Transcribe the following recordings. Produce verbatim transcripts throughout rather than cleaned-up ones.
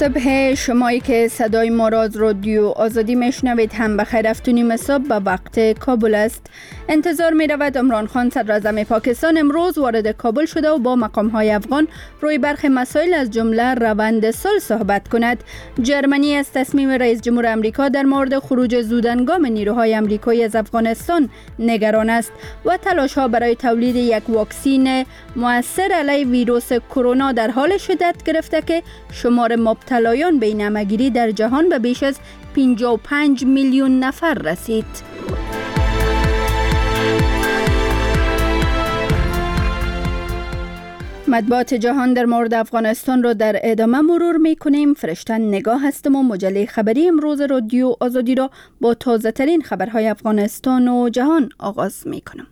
صبح شمایی که صدای ما را از رادیو آزادی میشنوید هم بخیر افتونیم صبح به وقت کابل است. انتظار می رود عمران خان صدراعظم پاکستان امروز وارد کابل شده و با مقام های افغان روی برخی مسائل از جمله روند صلح صحبت کند. جرمنی از تصمیم رئیس جمهور امریکا در مورد خروج زودهنگام نیروهای امریکایی از افغانستان نگران است و تلاش ها برای تولید یک واکسین مؤثر علیه ویروس کرونا در حال شدت گرفته که شمار مبتلایان به این همه‌گیری در جهان به بیش از پنجاه و پنج میلیون نفر رسید. مطبوعات جهان در مورد افغانستان را در ادامه مرور می کنیم. فرشتن نگاه هستم و مجله خبری امروز رادیو آزادی را با تازه ترین خبرهای افغانستان و جهان آغاز می کنم.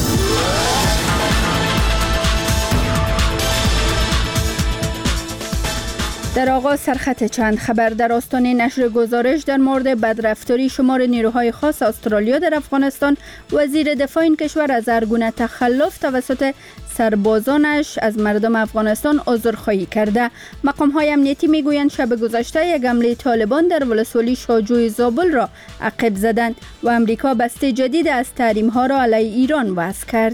در آغاز سرخط چند خبر. در آستانه نشر گزارش در مورد بدرفتاری شمار نیروهای خاص استرالیا در افغانستان، وزیر دفاع این کشور از هر گونه تخلف توسط سربازانش از مردم افغانستان عذرخواهی کرده. مقام‌های امنیتی میگویند شب گذشته یک حمله طالبان در ولسوالی شاجوی زابل را عقب زدند و امریکا بسته جدید از تحریم‌ها را علیه ایران وضع کرد.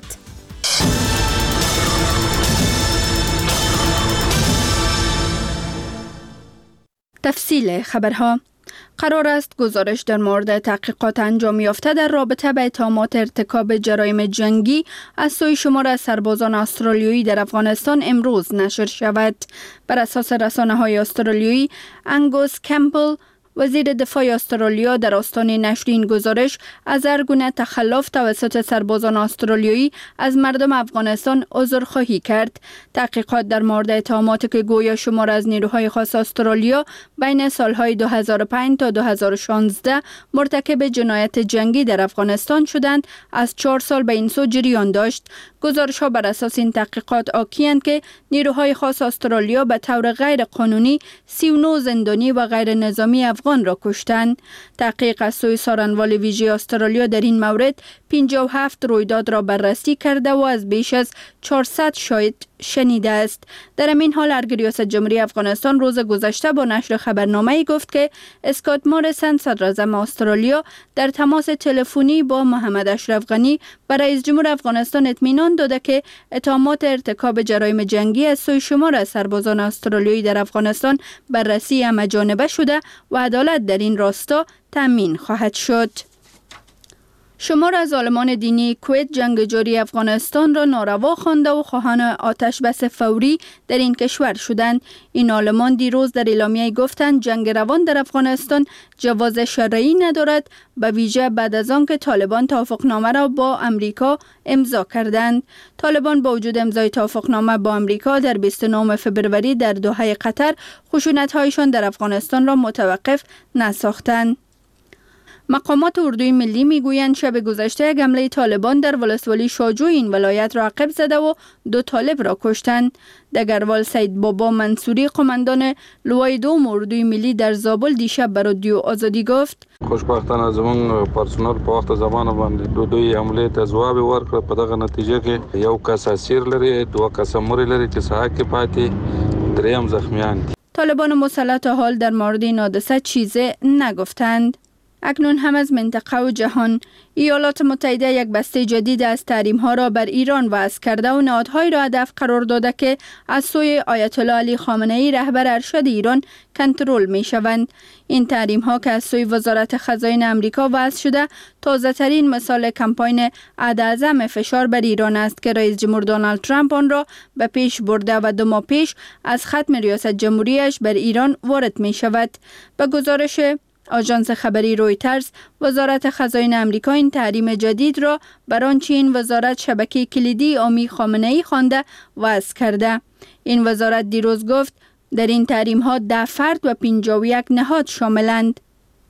تفصیل خبرها. قرار است گزارش در مورد تحقیقات انجام یافته در رابطه با اتهامات ارتکاب جرایم جنگی از سوی شمار از سربازان استرالیایی در افغانستان امروز نشر شود. بر اساس رسانه‌های استرالیایی، انگوس کمپل، وزیر دفاع استرالیا، در آستانه نشر این گزارش از هر گونه تخلف توسط سربازان استرالیایی از مردم افغانستان عذرخواهی کرد. تحقیقات در مورد اتهاماتی که گویا شمار از نیروهای خاص استرالیا بین سالهای دو هزار و پنج تا دو هزار و شانزده مرتکب جنایت جنگی در افغانستان شدند، از چهار سال به این سو جریان داشت. گزارش ها بر اساس این تحقیقات حاکی‌اند که نیروهای خاص استرالیا به طور غیر قانونی سی و نه زندانی و غیر نظامی افغان را کشتند. تحقیق از سوی سارنوال ویژه استرالیا در این مورد پنجاه و هفت رویداد را بررسی کرده و از بیش از چهارصد شاهد شنیده است. در همین حال ارگ ریاست جمهوری افغانستان روز گذشته با نشر خبرنامه‌ای گفت که اسکات موریسن صدراعظم استرالیا در تماس تلفنی با محمد اشرف غنی به رئیس جمهور افغانستان اطمینان داده که اتهامات ارتکاب جرایم جنگی از سوی شمار از سربازان استرالیایی در افغانستان بررسی همه‌جانبه شده و عدالت در این راستا تامین خواهد شد. شمار از عالمان دینی کویت جنگ جاری افغانستان را ناروا خوانده و خواهان آتش بس فوری در این کشور شدند. این عالمان دیروز در اعلامیه گفتند جنگ روان در افغانستان جواز شرعی ندارد، به ویژه بعد از آن که طالبان توافقنامه را با امریکا امضا کردند. طالبان با وجود امضای توافقنامه با امریکا در بیست و نهم فوریه در دوحه قطر خشونت‌هایشان در افغانستان را متوقف نساختند. مقامات اردوی ملی میگویند شب گذشته یک حمله طالبان در ولسوالی شاجوی این ولایت را عقب زده و دو طالب را کشتند. دگروال سید بابا منصوری، قماندان لوای دوم اردوی ملی در زابل، دیشب به رادیو آزادی گفت: خوشبختانه زمون پرسنل په وخت زمانه باندې دو دوی حمله ته ځواب ورکړ. په دغه نتیجه کې یو کس اسیر لري، دوه کس مړي لري چې صحه کې پاتې، دریم زخمیان دي. طالبان مسلط حال در مورد این حادثه چیزی نگفتند. اکنون هم از منطقه و جهان. ایالات متحده یک بسته جدید از تحریم‌ها را بر ایران وضع کرده و نهادهایی را هدف قرار داده که از سوی آیت الله علی خامنه‌ای رهبر ارشد ایران کنترل می‌شوند. این تحریم‌ها که از سوی وزارت خزاین امریکا وضع شده تازه ترین مثال کمپاین عداعظم فشار بر ایران است که رئیس جمهور دونالد ترامپ آن را به پیش برده و دو ماه پیش از ختم ریاست جمهوریش بر ایران وارد می‌شود. به گزارش آژانس خبری رویترز، وزارت خزاین امریکا این تحریم جدید را بر آنچه این وزارت شبکه کلیدی عامی خامنه‌ای خوانده وضع کرده. این وزارت دیروز گفت در این تحریم ها ده فرد و پنجاه و یک نهاد شاملند.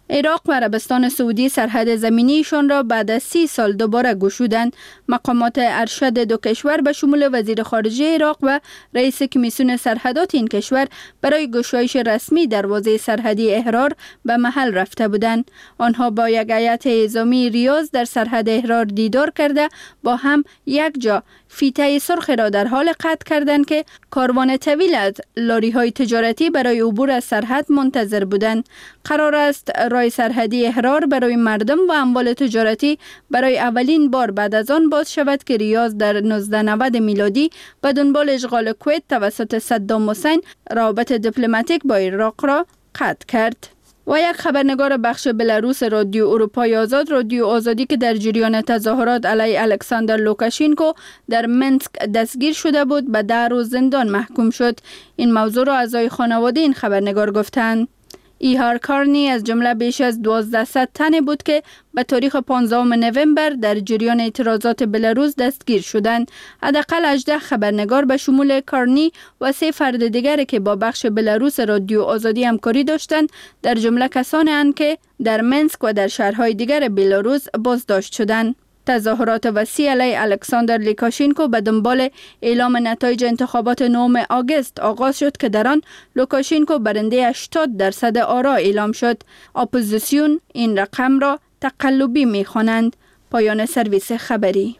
عراق و عربستان سعودی سرحد زمینیشان را بعد از سی سال دوباره گشودند. مقامات ارشد دو کشور به شمول وزیر خارجه عراق و رئیس کمیسیون سرحدات این کشور برای گشایش رسمی دروازه سرحدی احرار به محل رفته بودند. آنها با یک هیئت اعزامی ریاض در سرحد احرار دیدار کرده با هم یک جا فیته سرخ را در حال قطع کردند که کاروان طویل از لاری های تجارتی برای عبور از سرحد منتظر بودند. قرار است راه سرحدی احرار برای مردم و اموال تجارتی برای اولین بار بعد از آن باز شود که ریاض در نوزده نود میلادی به دنبال اشغال کویت توسط صدام حسین روابط دیپلماتیک با عراق را قطع کرد. و یک خبرنگار بخش بلاروس رادیو اروپای آزاد، رادیو آزادی که در جریان تظاهرات علیه الکساندر لوکاشنکو در منسک دستگیر شده بود به ده روز زندان محکوم شد. این موضوع را اعضای خانواده این خبرنگار گفتند. ایهار کارنی از جمله بیش از دوازده تن بود که به تاریخ پانزدهم نوامبر در جریان اعتراضات بلاروس دستگیر شدند. حداقل هجده خبرنگار به شمول کارنی و سه فرد دیگر که با بخش بلاروس رادیو آزادی همکاری داشتند در جمله کسانی اند که در منسک و در شهرهای دیگر بلاروس بازداشت شدند. تظاهرات وسیع علیه الکساندر لوکاشنکو به دنبال اعلام نتایج انتخابات نهم آگوست آغاز شد که در آن لوکاشنکو برنده هشتاد درصد آرا اعلام شد. اپوزیسیون این رقم را تقلبی می‌خوانند. پایان سرویس خبری.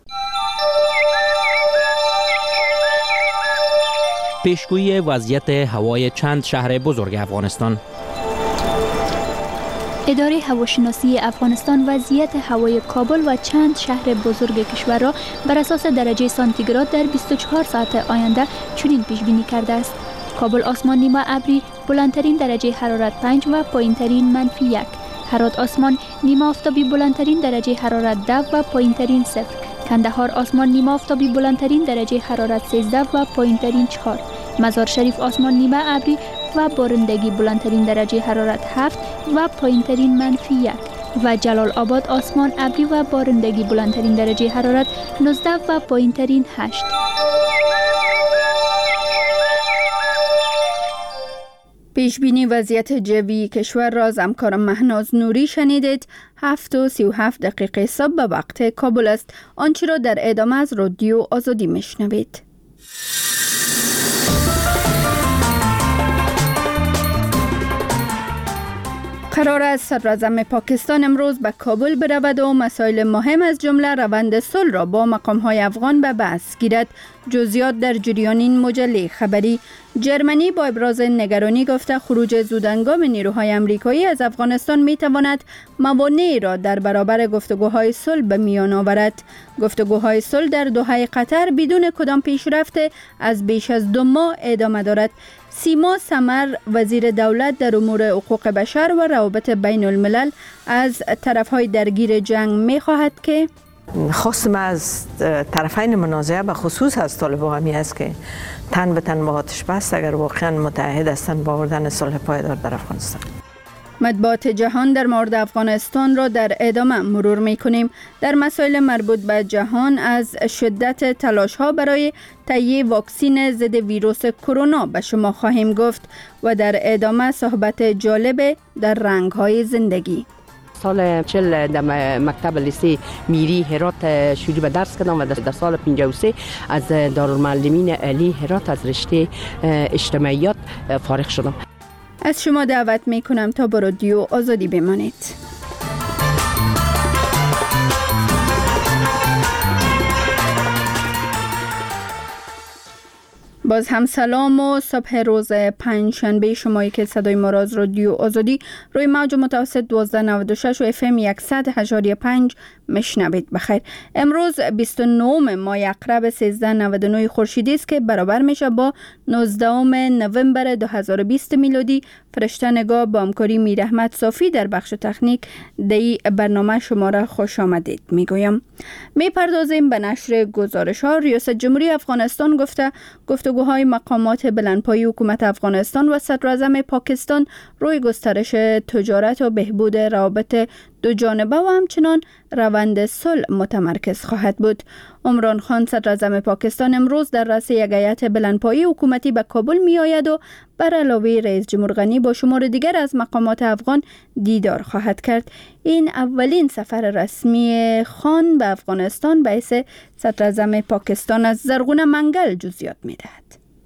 پیشگویی وضعیت هوای چند شهر بزرگ افغانستان. اداره هواشناسی افغانستان وضعیت هوای کابل و چند شهر بزرگ کشور را بر اساس درجه سانتیگراد در بیست و چهار ساعت آینده چنین پیش بینی کرده است: کابل آسمان نیمه ابری، بلندترین درجه حرارت پنج و پایینترین منفی یک. هرات آسمان نیمه آفتابی، بلندترین درجه حرارت ده و پایینترین صفر. کندهار آسمان نیمه آفتابی، بلندترین درجه حرارت سیزده و پایینترین چهار. مزار شریف آسمان نیمه ابری و بارندگی، بلندترین درجه حرارت هفت و پایینترین منفی یک. و جلال آباد آسمان ابری و بارندگی، بلندترین درجه حرارت نوزده و پایینترین هشت. پیش بینی وضعیت جوی کشور را از همکارم مهناز نوری شنیدید. هفت و سی و هفت دقیقه صبح به وقت کابل است. آنچه را در ادامه از رادیو آزادی میشنوید. قرار است صدراعظم پاکستان امروز به کابل برود و مسائل مهم از جمله روند صلح را با مقام‌های افغان به بحث گیرد. جزئیات در جریان این مجله خبری. جرمنی با ابراز نگرانی گفته خروج زودهنگام نیروهای آمریکایی از افغانستان میتواند موانعی را در برابر گفتگوهای صلح به میان آورد. گفتگوهای صلح در دوحه قطر بدون کدام پیشرفت از بیش از دو ماه ادامه دارد. سیما سمر وزیر دولت در امور حقوق بشر و روابط بین الملل از طرفهای درگیر جنگ می خواهد که خواست ما از طرفین منازعه به خصوص از طالبان همی است که تن به تن با آتش بس اگر واقعا متحد هستند با آوردن صلح پایدار در افغانستان. مطبوعات جهان در مورد افغانستان را در ادامه مرور می کنیم. در مسائل مربوط به جهان از شدت تلاش ها برای تهیه واکسن ضد ویروس کرونا به شما خواهیم گفت و در ادامه صحبت جالب در رنگ های زندگی. سال چل در مکتب لیسه میری هرات شروع به درس کردم و در سال پنجاه و سه از دارالمعلمین علی هرات از رشته اجتماعیات فارغ شدم. از شما دعوت می کنم تا با رادیو آزادی بمانید. باز هم سلام و صبح روز پنجشنبه شمایی که صدای ما را از رادیو آزادی روی موج متوسط دوازده نود و شش و اف ام صد و هشت و پنج مشنوید. بخیر. امروز بیست و نهم ماه اقرب سیزده نود و نه خورشیدی است که برابر میشه با نوزدهم نوامبر دو هزار و بیست میلادی. فرشته نگاه با همکاری میر احمد صافی در بخش تکنیک دی برنامه شما را خوش آمدید میگویم. میپردازیم به نشر گزارش ها. ریاست جمهوری افغانستان گفته گفتگوهای مقامات بلندپایه حکومت افغانستان و صدراعظم پاکستان روی گسترش تجارت و بهبود روابط دو جانبه و همچنان روند صلح متمرکز خواهد بود. عمران خان صدراعظم پاکستان امروز در رأس یک هیئت بلندپایه حکومتی به کابل می آید و بر علاوه رئیس جمهور غنی با با شمار دیگر از مقامات افغان دیدار خواهد کرد. این اولین سفر رسمی خان به افغانستان به حیث صدراعظم پاکستان از زرغون منگل جزئیات می‌دهد.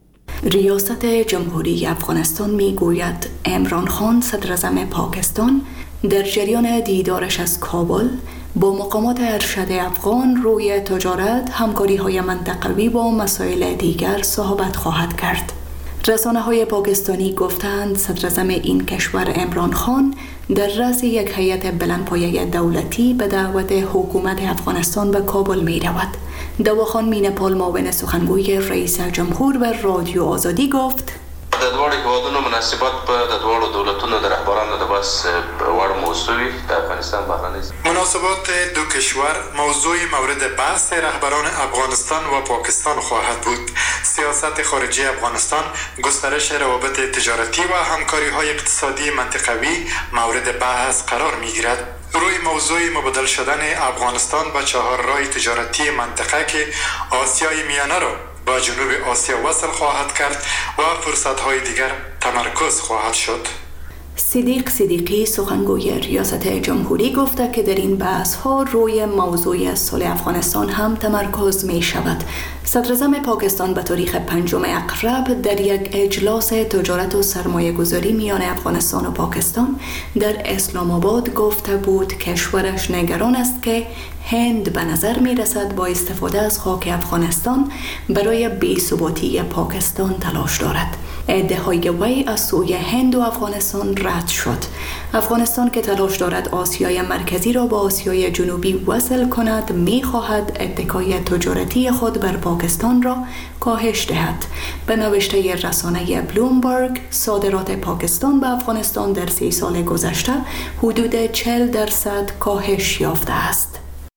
ریاست جمهوری افغانستان میگوید عمران خان صدراعظم پاکستان در جریان دیدارش از کابل با مقامات ارشد افغان روی تجارت، همکاری‌های منطقوی با مسائل دیگر صحبت خواهد کرد. رسانه‌های پاکستانی گفتند صدراعظم این کشور عمران خان در رأس یک هیئت بلندپایه دولتی به دعوت حکومت افغانستان به کابل می رود. دواخان مینپال معاون سخنگوی رئیس جمهور به رادیو آزادی گفت د دوړو هیوادونو مناسبات په د دوړو دولتونو د رهبرانو د بس وړ موضوعي د افغانستان بهرنی مناسبات دو کشور موضوع مورد بحث رهبران افغانستان و پاکستان خواهد بود. سیاست خارجی افغانستان، گسترش روابط تجارتی و همکاری‌های اقتصادی منطقوی مورد بحث قرار می‌گیرد. روی موضوع مبادله شدن افغانستان به چهار راه تجارتی منطقه که آسیای میانه را با جنوب آسیا وصل خواهد کرد و فرصت‌های دیگر تمرکز خواهد شد. صدیق صدیقی سخنگوی ریاست جمهوری گفته که در این بحث‌ها روی موضوع صلح افغانستان هم تمرکز می شود. صدراعظم پاکستان به تاریخ پنجم اقرب در یک اجلاس تجارت و سرمایه گذاری میان افغانستان و پاکستان در اسلام آباد گفته بود کشورش نگران است که هند به نظر می رسد با استفاده از خاک افغانستان برای بی‌ثباتی پاکستان تلاش دارد. ادعاهای وی از سوی هند و افغانستان رد شد. افغانستان که تلاش دارد آسیای مرکزی را با آسیای جنوبی وصل کند می خواهد اتکای تجارتی خود بر پاکستان را کاهش دهد. به نوشته رسانه بلومبرگ صادرات پاکستان به افغانستان در سی سال گذشته حدود چهل درصد کاهش یافته است.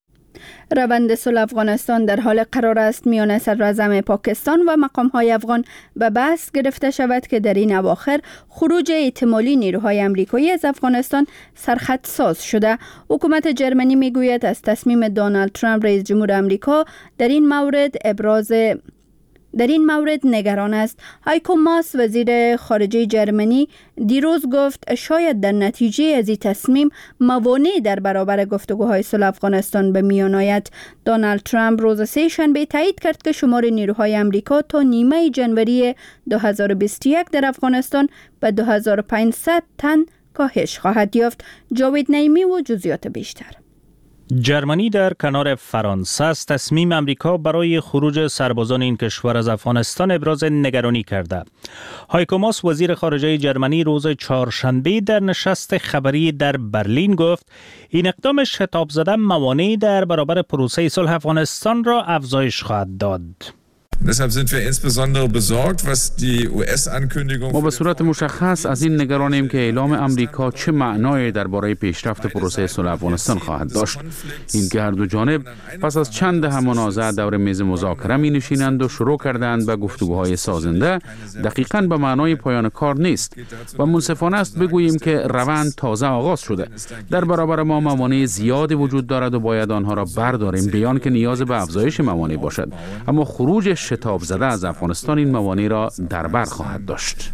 روند صلح افغانستان در حال قرار است میان صدراعظم پاکستان و مقام‌های افغان به بحث گرفته شود که در این اواخر خروج احتمالی نیروهای آمریکایی از افغانستان سرخط ساز شده. حکومت جرمنی میگوید از تصمیم دونالد ترامپ رئیس جمهور آمریکا در این مورد ابراز در این مورد نگران است. هایکو ماس وزیر خارجه جرمنی دیروز گفت شاید در نتیجه از این تصمیم موانع در برابر گفتگوهای صلح افغانستان به میان آید. دونالد ترامپ روز سه شنبه تایید کرد که شمار نیروهای آمریکا تا نیمه جنوری دو هزار و بیست و یک در افغانستان به دو هزار و پانصد تن کاهش خواهد یافت. جاوید نعیمی و جزئیات بیشتر. جرمنی در کنار فرانسه است تصمیم امریکا برای خروج سربازان این کشور از افغانستان ابراز نگرانی کرده. هایکو ماس وزیر خارجه جرمنی روز چهارشنبه در نشست خبری در برلین گفت این اقدام شتاب زده موانعی در برابر پروسه صلح افغانستان را افزایش خواهد داد. ما به صورت مشخص از این نگرانیم که اعلام امریکا چه معنای درباره پیشرفت پروسه صلح افغانستان خواهد داشت. این که هر دو جانب پس از چند دهه منازعه دور میز مذاکره می نشینند و شروع کردند به گفتگوهای سازنده دقیقاً به معنای پایان کار نیست و منصفانه است بگوییم که روند تازه آغاز شده. در برابر ما موانع زیادی وجود دارد و باید آنها را برداریم بیان که نیاز به افزایش موانع باشد، اما خروج شتاب زده از افغانستان این موانع را در بر خواهد داشت.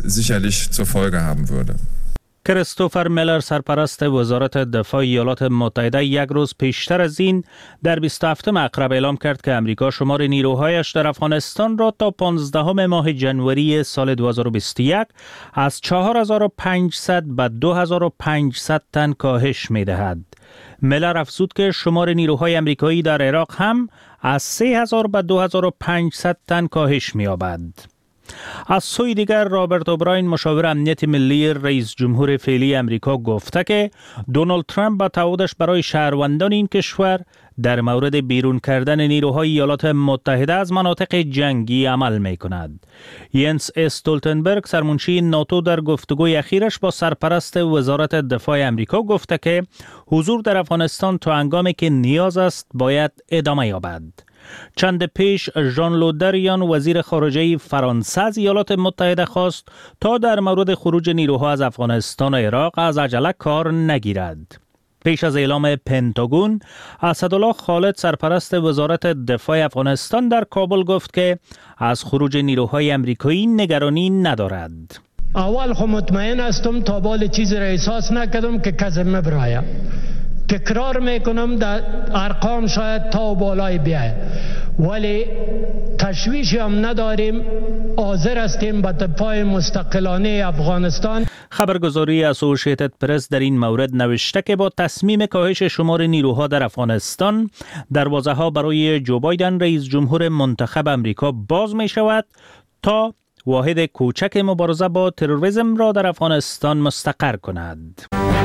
کریستوفر میلر سرپرست وزارت دفاع ایالات متحده یک روز پیشتر از این در بیست و هفتم اقرب اعلام کرد که امریکا شمار نیروهایش در افغانستان را تا پانزدهم ماه جنوری سال دو هزار و بیست و یک از چهار هزار و پانصد به دو هزار و پانصد تن کاهش می دهد. میلر افزود که شمار نیروهای امریکایی در عراق هم از سه هزار به دو هزار و پانصد تن کاهش می یابد. از سوی دیگر رابرت اوبراین مشاور امنیت ملی رئیس جمهور فعلی امریکا گفته که دونالد ترامپ با تعهدش برای شهروندان این کشور در مورد بیرون کردن نیروهای ایالات متحده از مناطق جنگی عمل می کند. ینس استولتنبرگ سرمنشی ناتو در گفتگوی اخیرش با سرپرست وزارت دفاع امریکا گفته که حضور در افغانستان تا هنگامی که نیاز است باید ادامه یابد. چند پیش ژان لودریان وزیر خارجه فرانسه از ایالات متحده خواست تا در مورد خروج نیروها از افغانستان و عراق از عجله کار نگیرد. پیش از اعلام پنتاگون، اسدالله خالد سرپرست وزارت دفاع افغانستان در کابل گفت که از خروج نیروهای امریکایی نگرانی ندارد. اول خو مطمئن هستم تا بال چیزی را احساس نکردم که کزم برایم. تکرار میکنم در ارقام شاید تا بالای بیاید، ولی تشویشی هم نداریم، حاضر هستیم به دفاع مستقلانه افغانستان. خبرگزاری اسوسییتد پرس در این مورد نوشته که با تصمیم کاهش شمار نیروها در افغانستان، دروازه ها برای جو بایدن رئیس جمهور منتخب امریکا باز می شود تا واحد کوچک مبارزه با تروریسم را در افغانستان مستقر کند.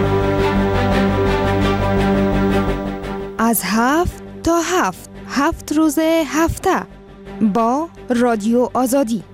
از هفت تا هفت هفت روز هفته با رادیو آزادی.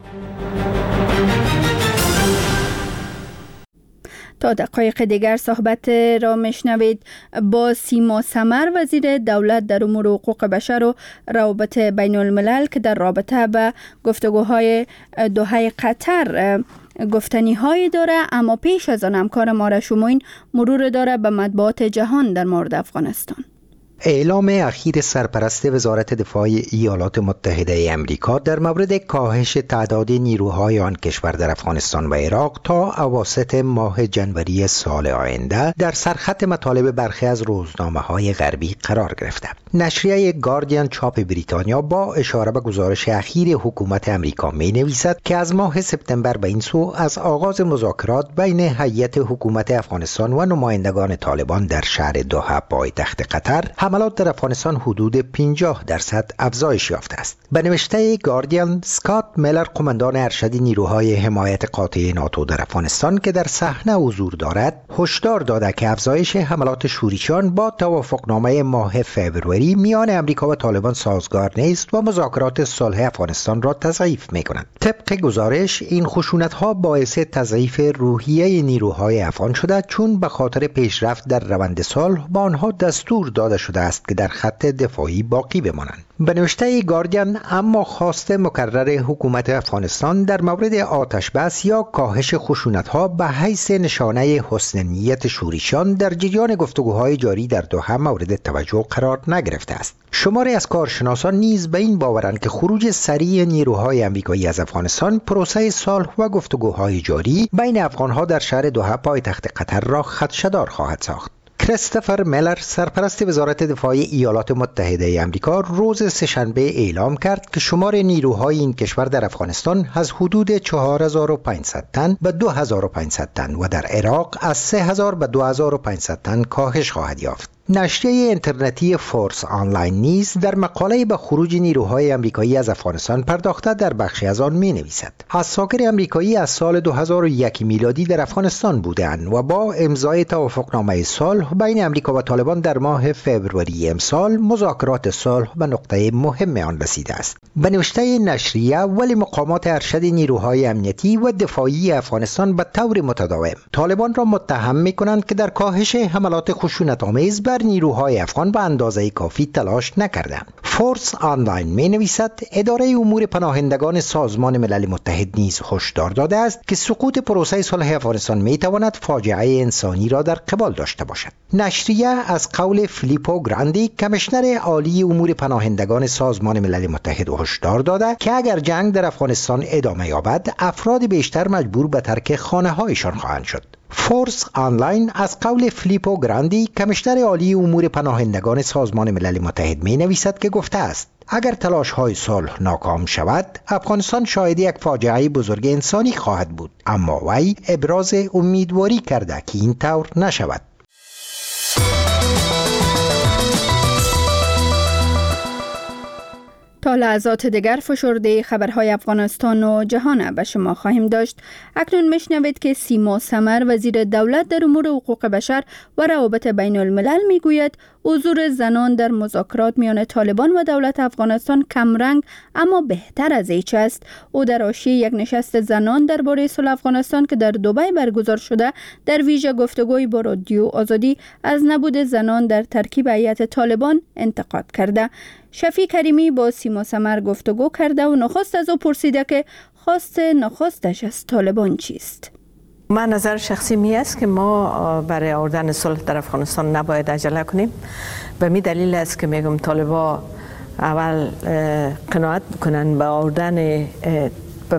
تا دقایق دیگر صحبت را میشنوید با سیما سمر، وزیر دولت در امور حقوق بشر و روابط بین الملل، که در رابطه به گفتگوهای دوحه قطر گفتنی هایی داره. اما پیش از آن همکار ما شموین مرور داره به مطبوعات جهان در مورد افغانستان. اعلام اخیر سرپرست وزارت دفاع ایالات متحده آمریکا در مورد کاهش تعداد نیروهای آن کشور در افغانستان و عراق تا اواسط ماه جنوری سال آینده در سرخط مطالب برخی از روزنامه‌های غربی قرار گرفته. نشریه گاردین چاپ بریتانیا با اشاره به گزارش اخیر حکومت آمریکا می‌نویسد که از ماه سپتامبر به این سو از آغاز مذاکرات بین هیئت حکومت افغانستان و نمایندگان طالبان در شهر دوحه پایتخت قطر، حملات در افغانستان حدود پنجاه درصد افزایش یافته است. به نوشته گاردین، اسکات میلر، قماندان ارشد نیروهای حمایت قاطع ناتو در افغانستان که در صحنه حضور دارد، هشدار داده که افزایش حملات شورشیان با توافقنامه ماه فوریه میان امریکا و طالبان سازگار نیست و مذاکرات صلح افغانستان را تضعیف می‌کند. طبق گزارش، این خشونت‌ها باعث تضعیف روحیه نیروهای افغان شده، چون به خاطر پیشرفت در روند صلح با آنها دستور داده شده است که در خط دفاعی باقی بمانند. به نوشته گاردین، اما خواست مکرر حکومت افغانستان در مورد آتش بس یا کاهش خشونت‌ها به حیث نشانه حسن نیت شورشیان در جریان گفتگوهای جاری در دوحه مورد توجه قرار نگرفته است. شماری از کارشناسان نیز به این باورند که خروج سریع نیروهای آمریکایی از افغانستان پروسه صلح و گفتگوهای جاری بین افغان‌ها در شهر دوحه پایتخت قطر را خدشه‌دار خواهد ساخت. کریستوفر میلر، سرپرست وزارت دفاع ایالات متحده آمریکا، روز سه‌شنبه اعلام کرد که شمار نیروهای این کشور در افغانستان از حدود چهار هزار و پانصد تن به دو هزار و پانصد تن و در عراق از سه هزار به دو هزار و پانصد تن کاهش خواهد یافت. نشریه اینترنتی فورس آنلاین نیز در مقاله به خروج نیروهای آمریکایی از افغانستان پرداخته در بخشی از آن می نویسد: اساکر آمریکایی از سال دو هزار و یک میلادی در افغانستان بودند و با امضای توافقنامه صلح بین آمریکا و طالبان در ماه فوریه امسال مذاکرات صلح به نقطه مهم آن رسیده است. به نوشته نشریه، ولی مقامات ارشد نیروهای امنیتی و دفاعی افغانستان به طور متداوم طالبان را متهم می کنند که در کاهش حملات خشونت‌آمیز بر نیروهای افغان به اندازه کافی تلاش نکردند. فورس آنلاین می نویسد اداره امور پناهندگان سازمان ملل متحد نیز هشدار داده است که سقوط پروسه صلح افغانستان می تواند فاجعه انسانی را در قبال داشته باشد. نشریه از قول فیلیپو گراندی، کمیشنر عالی امور پناهندگان سازمان ملل متحد، هشدار داده که اگر جنگ در افغانستان ادامه یابد، افراد بیشتر مجبور به ترک خانه‌هایشان خواهند شد. فورس آنلاین از قول فیلیپو گراندی، کمیشنر عالی امور پناهندگان سازمان ملل متحد، می نویسد که گفته است اگر تلاش های صلح ناکام شود، افغانستان شاهد یک فاجعه بزرگ انسانی خواهد بود، اما وی ابراز امیدواری کرده که این طور نشود. تا لحظات دیگر فشرده خبرهای افغانستان و جهان به شما خواهیم داشت. اکنون میشنوید که سیما سمر، وزیر دولت در امور حقوق بشر و روابط بین الملل، میگوید حضور زنان در مذاکرات میان طالبان و دولت افغانستان کمرنگ اما بهتر از هیچ است. او در حاشیه یک نشست زنان درباره صلح افغانستان که در دبی برگزار شده، در ویژه گفتگوی با رادیو آزادی از نبود زنان در ترکیب هیئت طالبان انتقاد کرده. شفیع کریمی با سیما سمر گفتگو کرده و نخست از او پرسیده که خواست نخستش از طالبان چیست. من نظر شخصی می است که ما برای آوردن صلح در افغانستان نباید عجله کنیم. به می دلیل است که میگم طالبان اول قناعت بکنن به آوردن به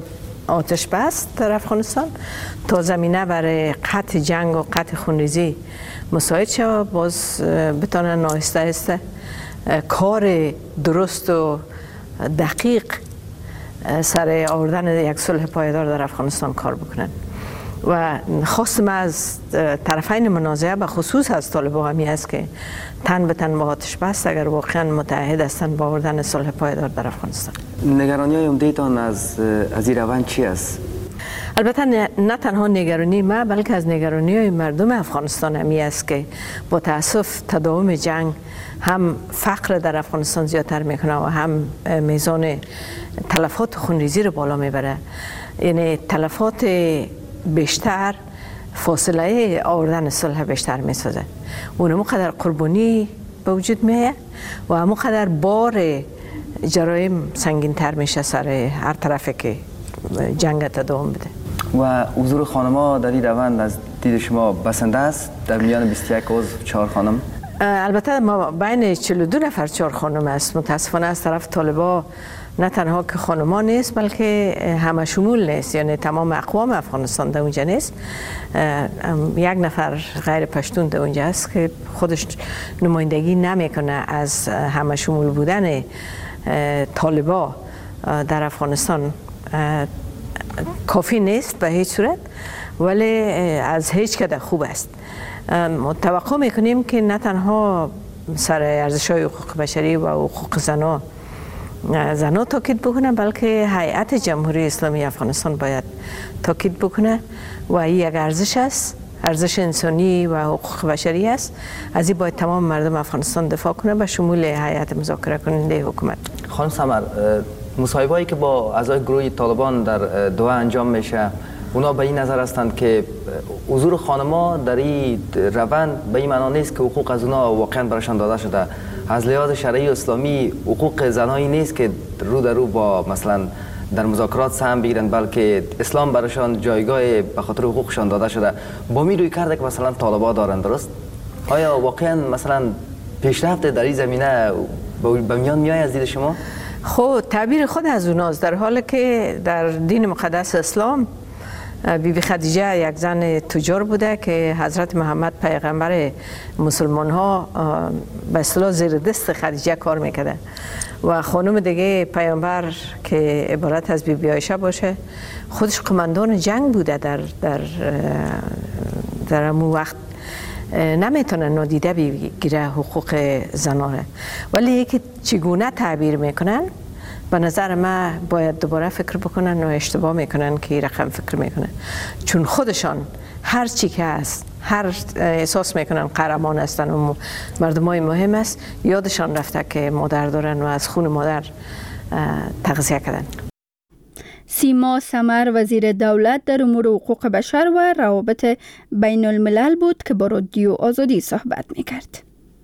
آتش بس در افغانستان تا زمینه برای قطع جنگ و قطع خونریزی مساعد شود، باز بتانن آهسته آهسته کار درست و دقیق سر آوردن یک صلح پایدار در افغانستان کار بکنن. و خواستم از طرفین منازعه به خصوص از طالبان همی است که تن به تن با آتش بس اگر واقعا متحد هستند با آوردن صلح پایدار در افغانستان. نگرانی های عمده‌تان از از این روند چی است؟ البته نه, نه تنها نگرانی ما بلکه از نگرانی های مردم افغانستان همی است که با تاسف تداوم جنگ هم فقر در افغانستان زیادتر میکنه و هم میزان تلفات خونریزی رو بالا میبره. یعنی تلفات بیشتر فاصله آوردن صلح بیشتر میسازه. اون قدر قربانی به وجود میه و همون قدر بار جرایم سنگین تر میشه سر هر طرفی که جنگ تداوم بده. و حضور خانم‌ها در این روند از دید شما بسنده است در میان بیست و یک عضو چهار خانم؟ البته ما بین چهل و دو نفر چهار خانم است. متاسفانه از طرف طالبان نه تنها که خانمان نیست بلکه همه شمول نیست، یعنی تمام اقوام افغانستان در اونجا نیست. یک نفر غیر پشتون در اونجا است که خودش نمایندگی نمیکنه از همه شمول بودن طالبان در افغانستان. کافی نیست به هیچ صورت، ولی از هیچ کده خوب است. توقع میکنیم که نه تنها سر ارزش‌های حقوق بشری و حقوق زنان زنان تاکید بکنه بلکه هیئت جمهوری اسلامی افغانستان باید تاکید بکنه و این یک ارزش است، ارزش انسانی و حقوق بشری است. از این باید تمام مردم افغانستان دفاع کنه به شمول هیئت مذاکره کننده حکومت. خانم سمر، مصاحبه‌ای که با اعضای گروه طالبان در دوحه انجام میشه، اونا به این نظر هستند که حضور خانم‌ها در این روند به این معنا نیست که حقوق از اونا واقعا براشان داده شده. از لحاظ شرعی اسلامی حقوق زنایی نیست که رو در رو با مثلا در مذاکرات سهم بگیرن، بلکه اسلام براشان جایگاه به خاطر حقوقشان داده شده. با می روی کرده که مثلا طالبان دارن، درست؟ آیا واقعا مثلا پیشرفت در این زمینه به میان میای از دید شما؟ خب تعبیر خود از اوناست، در حالی که در دین مقدس اسلام بی بی خدیجه یک زن تجار بوده که حضرت محمد پیغمبر مسلمان ها به اصطلاح زیر دست خدیجه کار میکرده و خانم دیگه پیامبر که عبارت از بی بی عایشه باشه خودش قماندان جنگ بوده در در در امو وقت. نمیتونه نادیده بگیره حقوق زنانه، ولی یکی چگونه تعبیر میکنن به نظر من باید دوباره فکر بکنن و اشتباه میکنن که این رقم فکر میکنن، چون خودشان هر چی که هست، هر احساس میکنن قهرمان هستن و مردمای مهم است، یادشان رفته که مادر دارن و از خون مادر تغذیه کردن. سیما سمر وزیر دولت در امور حقوق بشر و روابط بین الملل بود که با رادیو آزادی صحبت میکرد.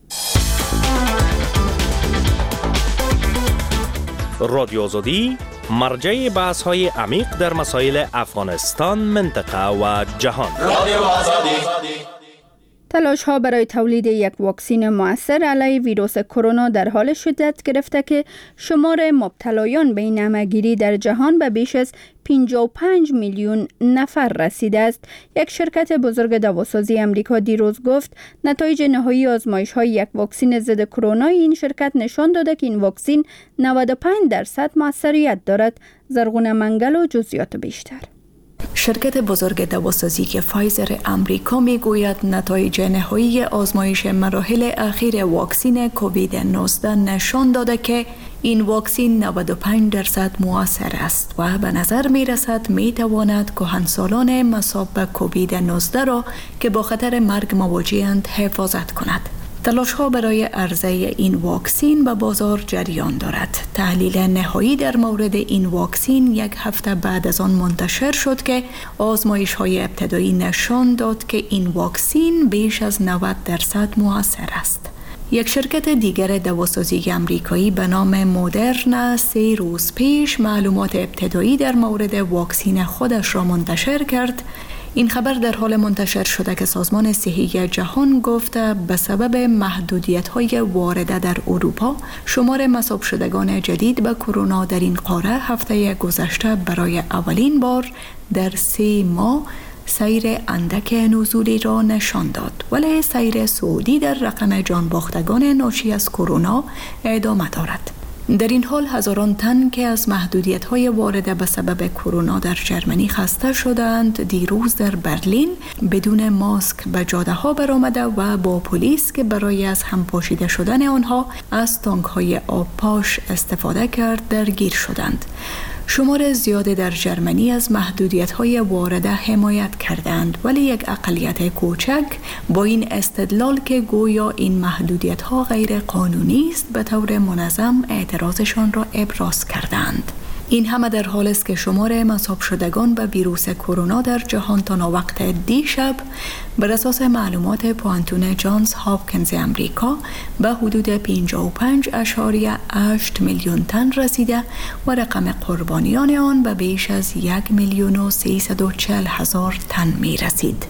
رادیو آزادی مرجع بحث های عمیق در مسائل افغانستان، منطقه و جهان. رادیو آزادی. تلاش ها برای تولید یک واکسین مؤثر علیه ویروس کرونا در حال شدت گرفته که شمار مبتلایان به این همه‌گیری در جهان به بیش از پنجاه و پنج میلیون نفر رسیده است. یک شرکت بزرگ دواسازی امریکا دیروز گفت نتایج نهایی آزمایش های یک واکسین ضد کرونا این شرکت نشان داده که این واکسین نود و پنج درصد موثریت دارد. زرغونه منگل و جزئیات بیشتر. شرکت بزرگ دواسازی که فایزر امریکا میگوید نتایج نهایی آزمایش مراحل اخیر واکسین کووید نوزده نشان داده که این واکسین نود و پنج درصد مؤثر است و به نظر می رسد می تواند کهنسالان مصاب به کووید نوزده را که با خطر مرگ مواجه‌اند حفاظت کند. تلاش ها برای عرضه این واکسین به بازار جریان دارد. تحلیل نهایی در مورد این واکسین یک هفته بعد از آن منتشر شد که آزمایش های ابتدایی نشان داد که این واکسین بیش از نود درصد مؤثر است. یک شرکت دیگر دواسازی امریکایی به نام مدرنا سه روز پیش معلومات ابتدایی در مورد واکسین خودش را منتشر کرد. این خبر در حال منتشر شده که سازمان صحی جهان گفته به سبب محدودیت‌های وارده در اروپا شمار مصاب شدگان جدید به کرونا در این قاره هفته گذشته برای اولین بار در سه ماه سیر اندک نزولی را نشان داد، ولی سیر صعودی در رقم جان باختگان ناشی از کرونا ادامه دارد. در این حال هزاران تن که از محدودیت‌های وارده به سبب کرونا در ژرمنی خسته شدند دیروز در برلین بدون ماسک به جاده‌ها برآمده و با پلیس که برای از هم پاشیده شدن آنها از تانک‌های آبپاش استفاده کرد درگیر شدند. شمار زیاده در ژرمنی از محدودیت‌های وارده حمایت کردند، ولی یک اقلیت کوچک با این استدلال که گویا این محدودیت‌ها غیر قانونی است به طور منظم اعتراضشان را ابراز کردند. این همه در حالی است که شمار مصاب شدگان به ویروس کرونا در جهان تا وقت دیشب بر اساس معلومات پوانتون جانز هاپکینز امریکا به حدود پنجاه و پنج اشاریه هشت میلیون تن رسیده و رقم قربانیان آن به بیش از یک میلیون و سیصد و چهل هزار تن می رسید.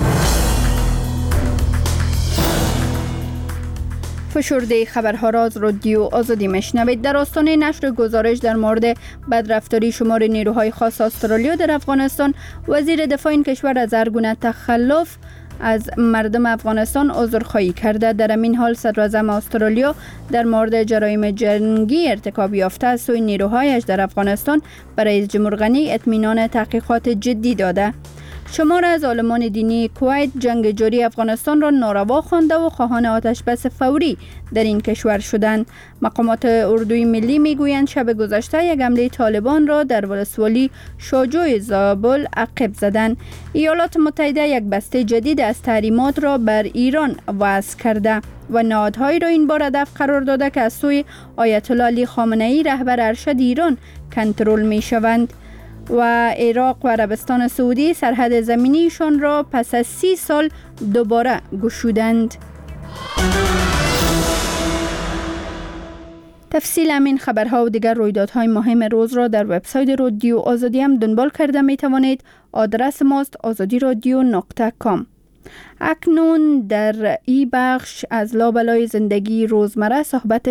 فشرده خبرها را از رادیو آزادی میشنوید. در آستانه نشر گزارش در مورد بدرفتاری شمار نیروهای خاص استرالیا در افغانستان، وزیر دفاع این کشور از هر گونه تخلف از مردم افغانستان عذرخواهی کرده. در این حال صدراعظم استرالیا در مورد جرایم جنگی ارتکاب یافته از سوی نیروهایش در افغانستان برای رئیس جمهور غنی اطمینان تحقیقات جدی داده. شمار از عالمان دینی کویت جنگ جاری افغانستان را ناروا خوانده و خواهان آتش بس فوری در این کشور شدند. مقامات اردوی ملی میگویند شب گذشته یک حمله طالبان را در ولسوالی شاجوی زابل عقب زدند. ایالات متحده یک بسته جدید از تحریمات را بر ایران وضع کرده و نهادهایی را این بار هدف قرار داده که از سوی آیت الله علی خامنه ای رهبر ارشد ایران کنترل می شوند. و عراق و عربستان سعودی سرحد زمینیشان را پس از سی سال دوباره گشودند. تفصیل همین خبرها و دیگر رویدادهای مهم روز را در وبسایت رادیو آزادی هم دنبال کرده می توانید. آدرس ماست آزادی رادیو نقطه کام. اکنون در ای بخش از لابلای زندگی روزمره صحبت